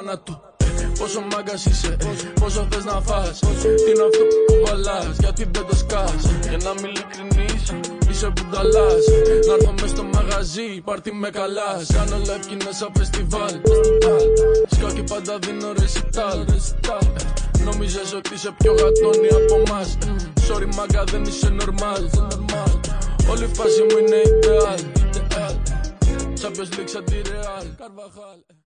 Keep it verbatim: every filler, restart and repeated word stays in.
μάνα του. Πόσο μάγκας είσαι, πόσο θες να φας, τι είναι αυτό που κουβαλάς, γιατί δεν το σκάς. Για να μην ειλικρινείς, είσαι μπουνταλάς. Να έρθω μες στο μαγαζί, πάρτι με καλάς. Κάνω live κι είναι σαν φεστιβάλ. Σκάκι πάντα δίνω ρεσιτάλ. Νόμιζες ότι είσαι πιο γατόνι από μας. Sorry μάγκα δεν είσαι normal. Όλη η φάση μου είναι ideal. Champions League σαν τη Real.